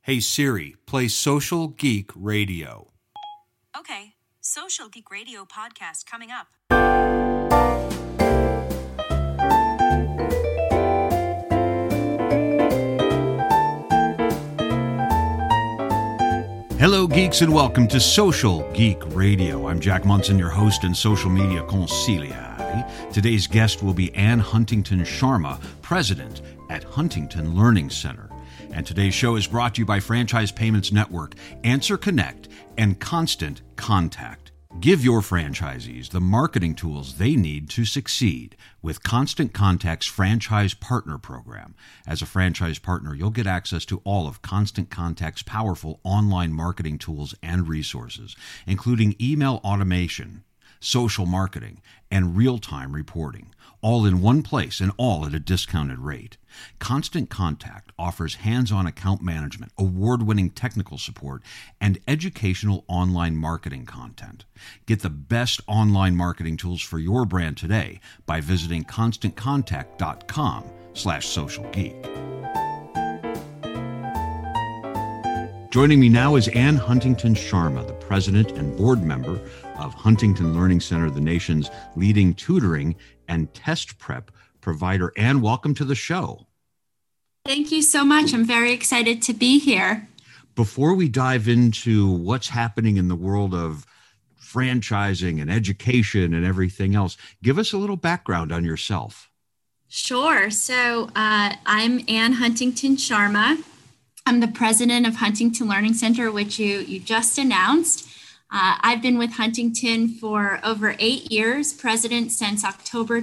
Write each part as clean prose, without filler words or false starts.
Hey Siri, play Social Geek Radio. Okay, Social Geek Radio podcast coming up. Hello, geeks, and welcome to Social Geek Radio. I'm Jack Munson, your host and social media consigliere. Today's guest will be Ann Huntington Sharma, president at Huntington Learning Center. And today's show is brought to you by Franchise Payments Network, Answer Connect, and Constant Contact. Give your franchisees the marketing tools they need to succeed with Constant Contact's Franchise Partner Program. As a franchise partner, you'll get access to all of Constant Contact's powerful online marketing tools and resources, including email automation, social marketing, and real-time reporting, all in one place and all at a discounted rate. Constant Contact offers hands-on account management, award-winning technical support, and educational online marketing content. Get the best online marketing tools for your brand today by visiting constantcontact.com/socialgeek. Joining me now is Ann Huntington Sharma, the president and board member of Huntington Learning Center, the nation's leading tutoring and test prep provider. Ann, welcome to the show. Thank you so much. I'm very excited to be here. Before we dive into what's happening in the world of franchising and education and everything else, give us a little background on yourself. Sure. So I'm Ann Huntington Sharma. I'm the president of Huntington Learning Center, which you just announced. I've been with Huntington for over 8 years, president since October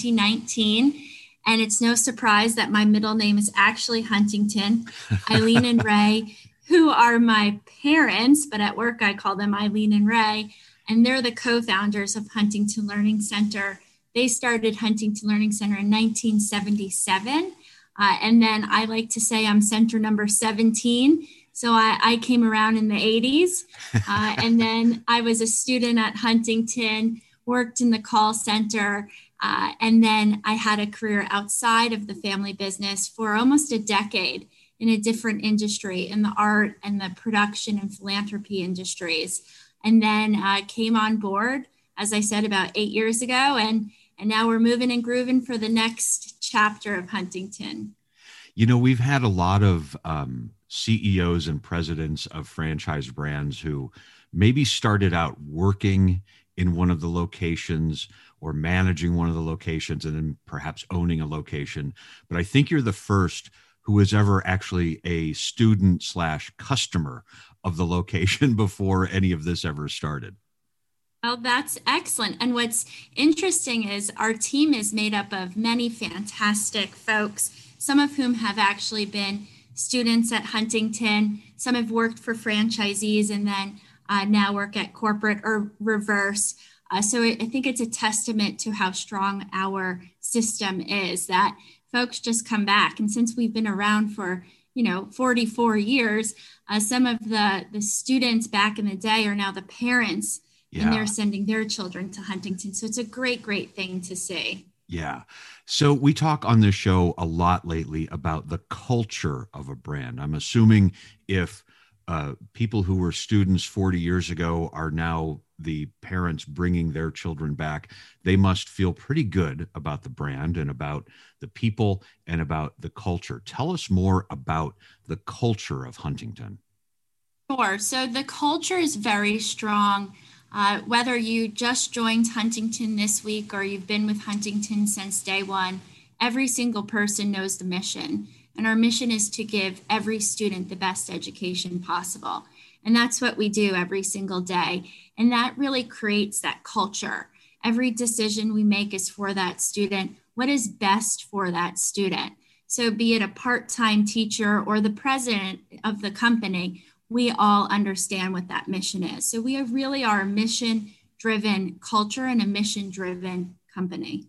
2019. And it's no surprise that my middle name is actually Huntington. Eileen and Ray, who are my parents, but at work I call them Eileen and Ray, and they're the co-founders of Huntington Learning Center. They started Huntington Learning Center in 1977. And then I like to say I'm center number 17. So I came around in the 80s. And then I was a student at Huntington, worked in the call center. And then I had a career outside of the family business for almost a decade in a different industry, in the art and the production and philanthropy industries. And then came on board, as I said, about 8 years ago. And now we're moving and grooving for the next chapter of Huntington. You know, we've had a lot of CEOs and presidents of franchise brands who maybe started out working in one of the locations or managing one of the locations and then perhaps owning a location. But I think you're the first who was ever actually a student/customer of the location before any of this ever started. Well, that's excellent. And what's interesting is our team is made up of many fantastic folks, some of whom have actually been students at Huntington. Some have worked for franchisees and then now work at corporate or reverse. So I think it's a testament to how strong our system is that folks just come back. And since we've been around for 44 years, some of the students back in the day are now the parents. Yeah. And they're sending their children to Huntington. So it's a great, great thing to see. Yeah. So we talk on this show a lot lately about the culture of a brand. I'm assuming if people who were students 40 years ago are now the parents bringing their children back, they must feel pretty good about the brand and about the people and about the culture. Tell us more about the culture of Huntington. Sure. So the culture is very strong. Whether you just joined Huntington this week or you've been with Huntington since day one, every single person knows the mission. And our mission is to give every student the best education possible. And that's what we do every single day. And that really creates that culture. Every decision we make is for that student. What is best for that student? So be it a part-time teacher or the president of the company, we all understand what that mission is. So we really are a mission-driven culture and a mission-driven company.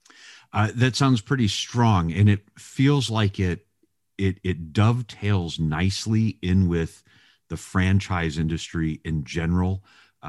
That sounds pretty strong, and it feels like it dovetails nicely in with the franchise industry in general.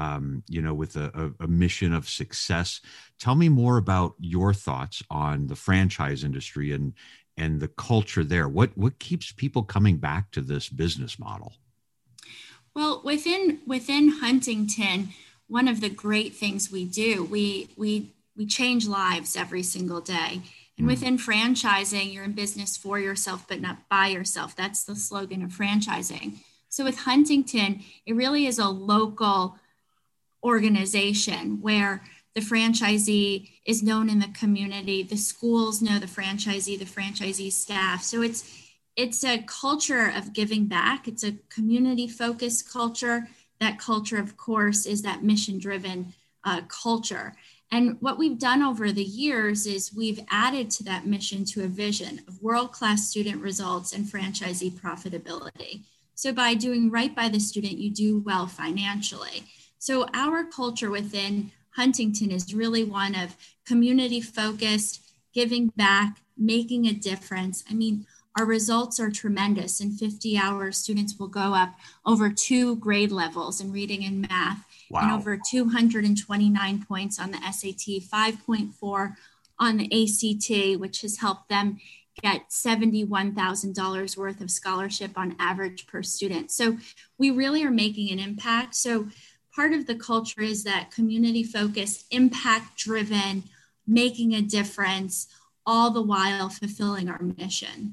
With a mission of success. Tell me more about your thoughts on the franchise industry and and the culture there? What keeps people coming back to this business model? Well, within Huntington, one of the great things we do, we change lives every single day. And within franchising, you're in business for yourself, but not by yourself. That's the slogan of franchising. So with Huntington, it really is a local organization where the franchisee is known in the community. The schools know the franchisee staff. So it's a culture of giving back. It's a community-focused culture. That culture, of course, is that mission-driven culture. And what we've done over the years is we've added to that mission to a vision of world-class student results and franchisee profitability. So by doing right by the student, you do well financially. So our culture within Huntington is really one of community-focused, giving back, making a difference. I mean, our results are tremendous. In 50 hours, students will go up over 2 grade levels in reading and math. Wow. And over 229 points on the SAT, 5.4 on the ACT, which has helped them get $71,000 worth of scholarship on average per student. So we really are making an impact. So part of the culture is that community-focused, impact-driven, making a difference, all the while fulfilling our mission.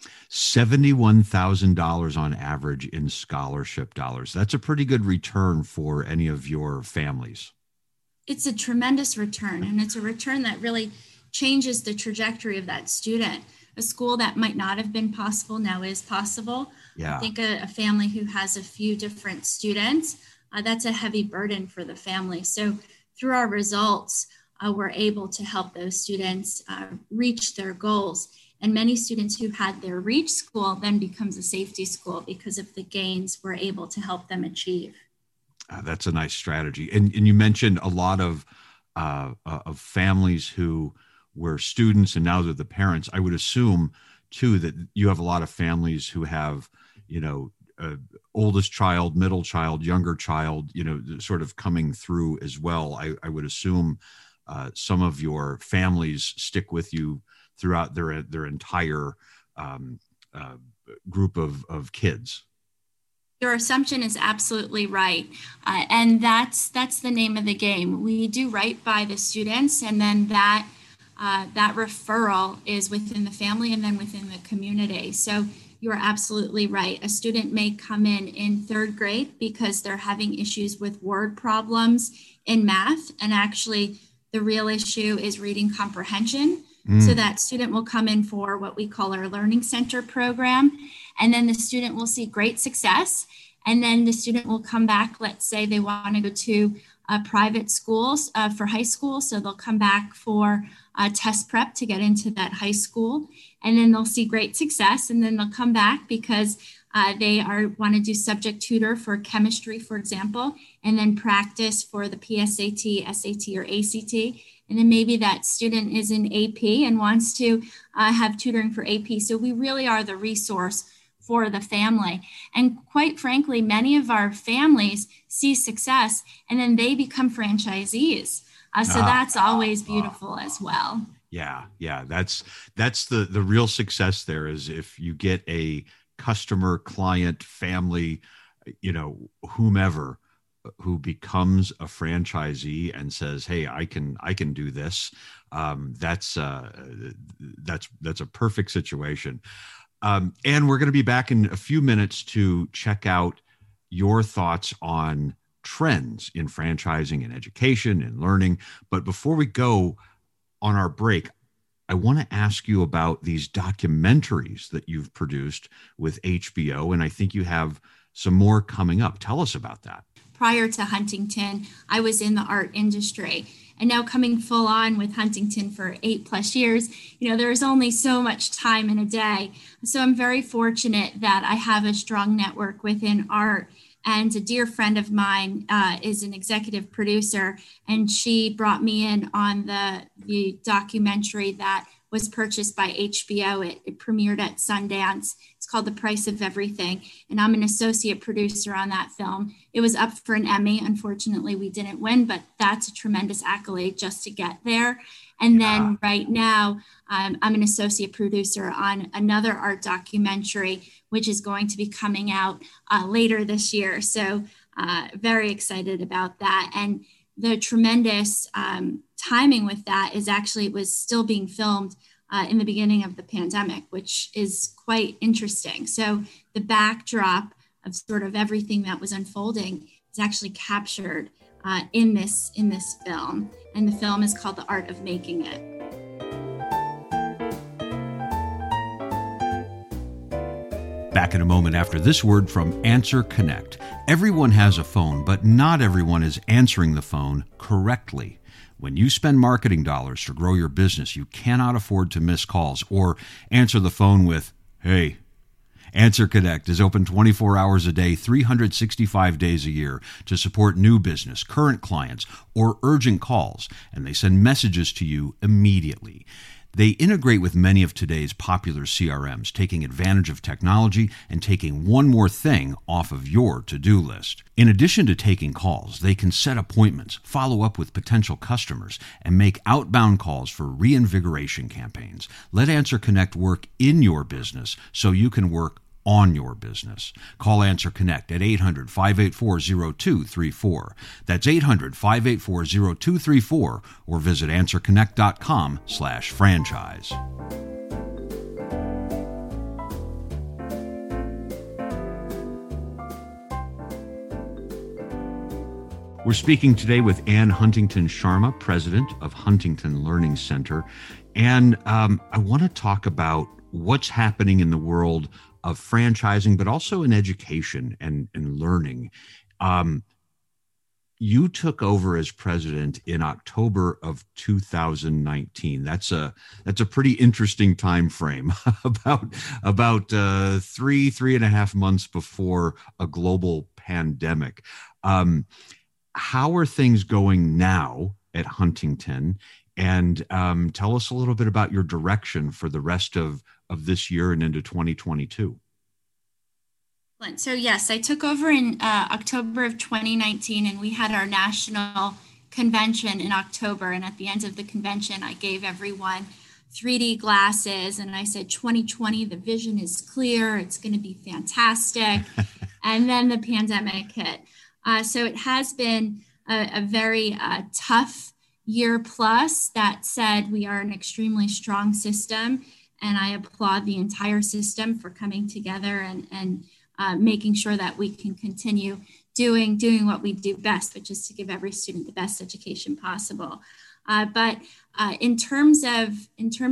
$71,000 on average in scholarship dollars. That's a pretty good return for any of your families. It's a tremendous return, and it's a return that really changes the trajectory of that student. A school that might not have been possible now is possible. Yeah. I think a family who has a few different students, that's a heavy burden for the family. So through our results, we're able to help those students reach their goals. And many students who had their REACH school then becomes a safety school because of the gains we're able to help them achieve. That's a nice strategy. And you mentioned a lot of families who were students and now they're the parents. I would assume too that you have a lot of families who have, oldest child, middle child, younger child, sort of coming through as well. I would assume some of your families stick with you throughout their entire group of kids. Your assumption is absolutely right. And that's the name of the game. We do right by the students, and then that referral is within the family and then within the community. So you're absolutely right. A student may come in 3rd grade because they're having issues with word problems in math. And actually, the real issue is reading comprehension. So that student will come in for what we call our Learning Center program. And then the student will see great success. And then the student will come back, let's say they want to go to private schools for high school. So they'll come back for test prep to get into that high school. And then they'll see great success. And then they'll come back because they want to do subject tutor for chemistry, for example, and then practice for the PSAT, SAT, or ACT. And then maybe that student is in AP and wants to have tutoring for AP. So we really are the resource for the family. And quite frankly, many of our families see success and then they become franchisees. So that's always beautiful as well. Yeah. That's the real success there is if you get a customer, client, family, whomever who becomes a franchisee and says, "Hey, I can do this." That's a perfect situation. And we're going to be back in a few minutes to check out your thoughts on trends in franchising and education and learning. But before we go on our break, I want to ask you about these documentaries that you've produced with HBO, and I think you have some more coming up. Tell us about that. Prior to Huntington, I was in the art industry, and now coming full on with Huntington for 8+ years, there's only so much time in a day. So I'm very fortunate that I have a strong network within art. And a dear friend of mine is an executive producer, and she brought me in on the documentary that was purchased by HBO. It premiered at Sundance. It's It's called The Price of Everything. And I'm an associate producer on that film. It was up for an Emmy. Unfortunately, we didn't win, but that's a tremendous accolade just to get there. And then right now, I'm an associate producer on another art documentary, which is going to be coming out later this year. So very excited about that. And the tremendous timing with that is actually, it was still being filmed in the beginning of the pandemic, which is quite interesting. So the backdrop of sort of everything that was unfolding is actually captured in this film. And the film is called The Art of Making It. Back in a moment after this word from Answer Connect. Everyone has a phone, but not everyone is answering the phone correctly. When you spend marketing dollars to grow your business, you cannot afford to miss calls or answer the phone with, "Hey." Answer Connect is open 24 hours a day, 365 days a year to support new business, current clients, or urgent calls, and they send messages to you immediately. They integrate with many of today's popular CRMs, taking advantage of technology and taking one more thing off of your to-do list. In addition to taking calls, they can set appointments, follow up with potential customers, and make outbound calls for reinvigoration campaigns. Let Answer Connect work in your business so you can work on your business. Call Answer Connect at 800-584-0234. That's 800-584-0234 or visit answerconnect.com/franchise. We're speaking today with Ann Huntington Sharma, president of Huntington Learning Center. And I want to talk about what's happening in the world of franchising, but also in education and learning. You took over as president in October of 2019. That's a pretty interesting time frame, about 3.5 months before a global pandemic. How are things going now at Huntington? And tell us a little bit about your direction for the rest of this year and into 2022. So yes, I took over in October of 2019, and we had our national convention in October. And at the end of the convention, I gave everyone 3D glasses, and I said, 2020, the vision is clear. It's going to be fantastic. And then the pandemic hit. So it has been a very tough year plus. That said, we are an extremely strong system, and I applaud the entire system for coming together and making sure that we can continue doing what we do best, which is to give every student the best education possible. But in terms of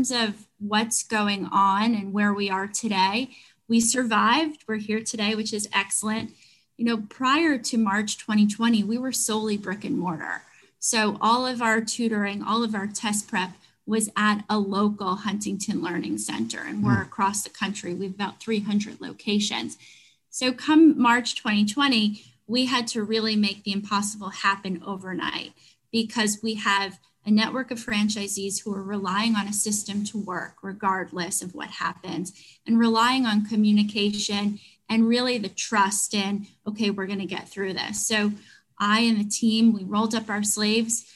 what's going on and where we are today, we survived. We're here today, which is excellent. You know, prior to March 2020, we were solely brick and mortar. So all of our tutoring, all of our test prep was at a local Huntington Learning Center, and we're across the country. We have about 300 locations. So come March 2020, we had to really make the impossible happen overnight, because we have a network of franchisees who are relying on a system to work regardless of what happens, and relying on communication and really the trust in, okay, we're going to get through this. So I and the team, we rolled up our sleeves,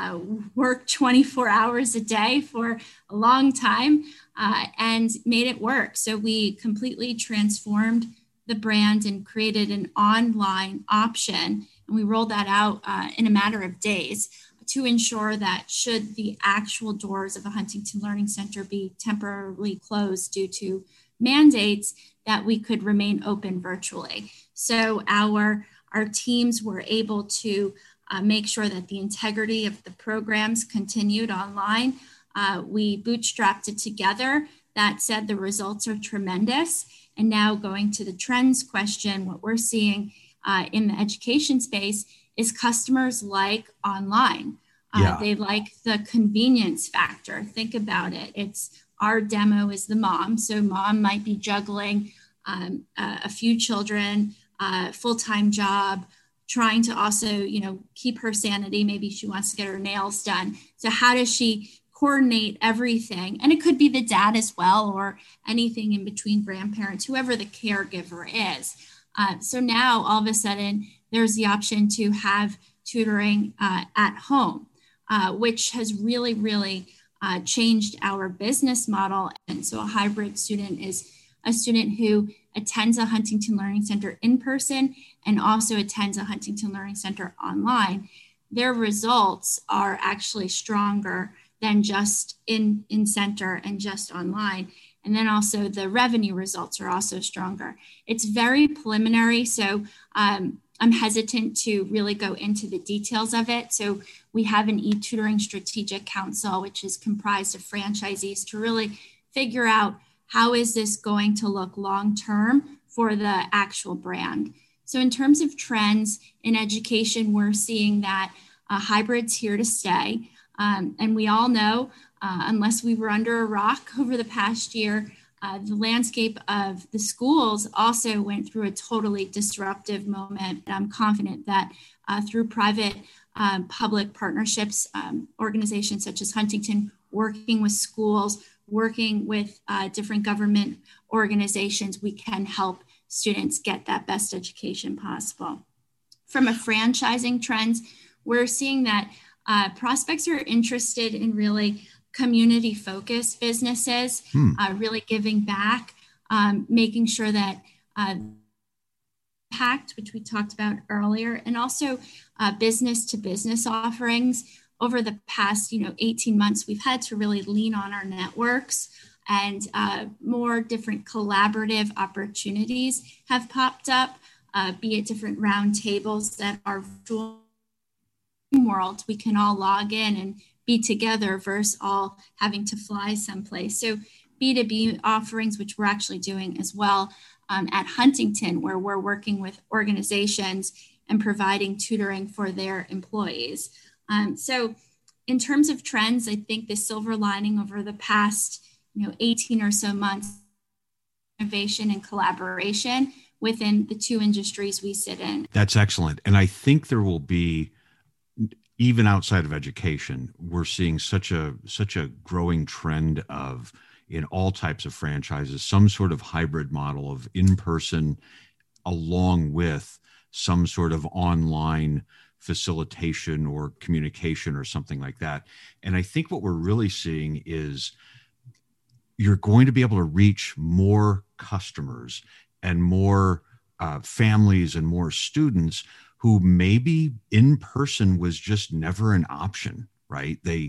worked 24 hours a day for a long time, and made it work. So we completely transformed the brand and created an online option. And we rolled that out in a matter of days to ensure that should the actual doors of a Huntington Learning Center be temporarily closed due to mandates, that we could remain open virtually. So our teams were able to make sure that the integrity of the programs continued online. We bootstrapped it together. That said, the results are tremendous. And now going to the trends question, what we're seeing in the education space is customers like online. They like the convenience factor. Think about it. It's our demo is the mom. So mom might be juggling a few children, full-time job, trying to also, keep her sanity. Maybe she wants to get her nails done. So how does she coordinate everything. And it could be the dad as well, or anything in between, grandparents, whoever the caregiver is. So now all of a sudden there's the option to have tutoring at home, which has really, really changed our business model. And so a hybrid student is a student who attends a Huntington Learning Center in person and also attends a Huntington Learning Center online. Their results are actually stronger than just in center and just online. And then also the revenue results are also stronger. It's very preliminary, so I'm hesitant to really go into the details of it. So we have an e-tutoring strategic council, which is comprised of franchisees, to really figure out how is this going to look long-term for the actual brand. So in terms of trends in education, we're seeing that hybrid's here to stay. And we all know, unless we were under a rock over the past year, the landscape of the schools also went through a totally disruptive moment. And I'm confident that through private public partnerships, organizations such as Huntington, working with schools, working with different government organizations, we can help students get that best education possible. From a franchising trends, we're seeing that prospects are interested in really community-focused businesses, really giving back, making sure that impact, which we talked about earlier, and also business-to-business offerings. Over the past 18 months, we've had to really lean on our networks, and more different collaborative opportunities have popped up, be it different roundtables that are virtual world. We can all log in and be together versus all having to fly someplace. So B2B offerings, which we're actually doing as well at Huntington, where we're working with organizations and providing tutoring for their employees. So in terms of trends, I think the silver lining over the past 18 or so months, innovation and collaboration within the two industries we sit in. That's excellent. And I think there will be, even outside of education, we're seeing such a growing trend of, in all types of franchises, some sort of hybrid model of in-person along with some sort of online facilitation or communication or something like that. And I think what we're really seeing is you're going to be able to reach more customers and more families and more students who maybe in person was just never an option, right? They,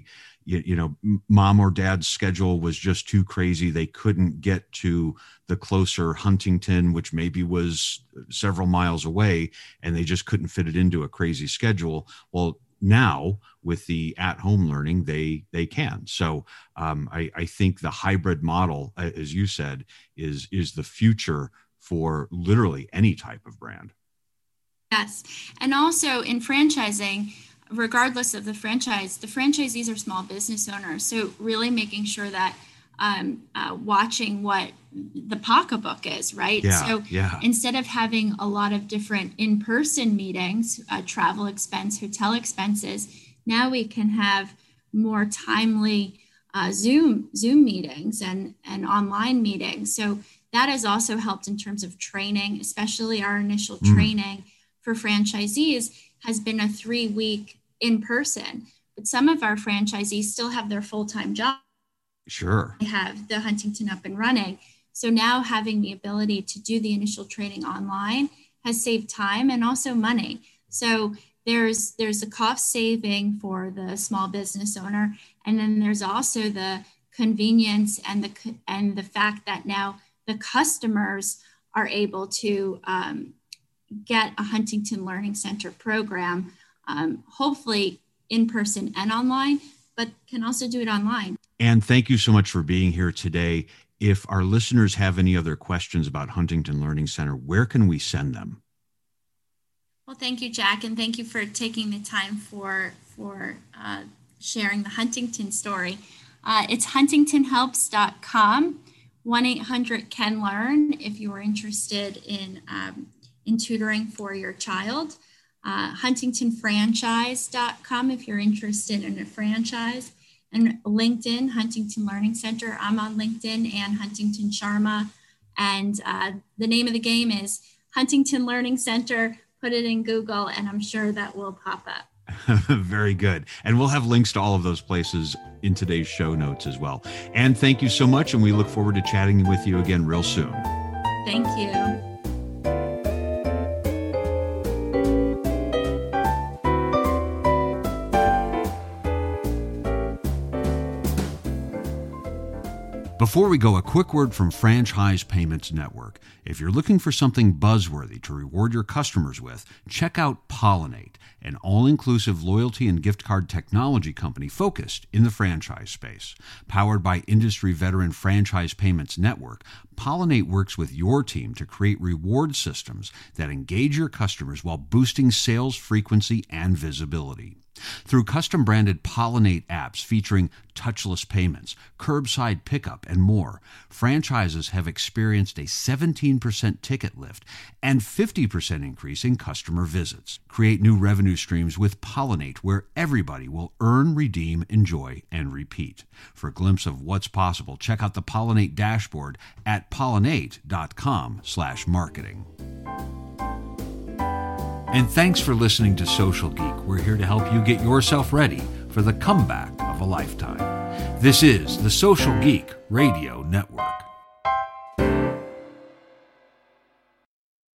mom or dad's schedule was just too crazy. They couldn't get to the closer Huntington, which maybe was several miles away, and they just couldn't fit it into a crazy schedule. Well, now with the at-home learning, they can. So I think the hybrid model, as you said, is the future for literally any type of brand. Yes. And also in franchising, regardless of the franchise, the franchisees are small business owners. So really making sure that watching what the pocketbook is, right? Yeah. Instead of having a lot of different in-person meetings, travel expense, hotel expenses, now we can have more timely Zoom meetings and online meetings. So that has also helped in terms of training, especially our initial training for franchisees has been a 3-week in person, but some of our franchisees still have their full-time job. Sure. They have the Huntington up and running. So now having the ability to do the initial training online has saved time and also money. So there's a cost saving for the small business owner. And then there's also the convenience and the fact that now the customers are able to get a Huntington Learning Center program, hopefully in person and online, but can also do it online. And thank you so much for being here today. If our listeners have any other questions about Huntington Learning Center, where can we send them? Well, thank you, Jack, and thank you for taking the time for sharing the Huntington story. It's huntingtonhelps.com, 1-800-CAN-LEARN if you are interested in tutoring for your child. huntingtonfranchise.com if you're interested in a franchise. And LinkedIn, Huntington Learning Center. I'm on LinkedIn, Ann Huntington Sharma. And the name of the game is Huntington Learning Center. Put it in Google, and I'm sure that will pop up. Very good. And we'll have links to all of those places in today's show notes as well. And thank you so much. And we look forward to chatting with you again real soon. Thank you. Before we go, a quick word from Franchise Payments Network. If you're looking for something buzzworthy to reward your customers with, check out Pollinate, an all-inclusive loyalty and gift card technology company focused in the franchise space. Powered by industry veteran Franchise Payments Network, Pollinate works with your team to create reward systems that engage your customers while boosting sales frequency and visibility. Through custom-branded Pollinate apps featuring touchless payments, curbside pickup, and more, franchises have experienced a 17% ticket lift and 50% increase in customer visits. Create new revenue streams with Pollinate, where everybody will earn, redeem, enjoy, and repeat. For a glimpse of what's possible, check out the Pollinate dashboard at pollinate.com/marketing. And thanks for listening to Social Geek. We're here to help you get yourself ready for the comeback of a lifetime. This is the Social Geek Radio Network.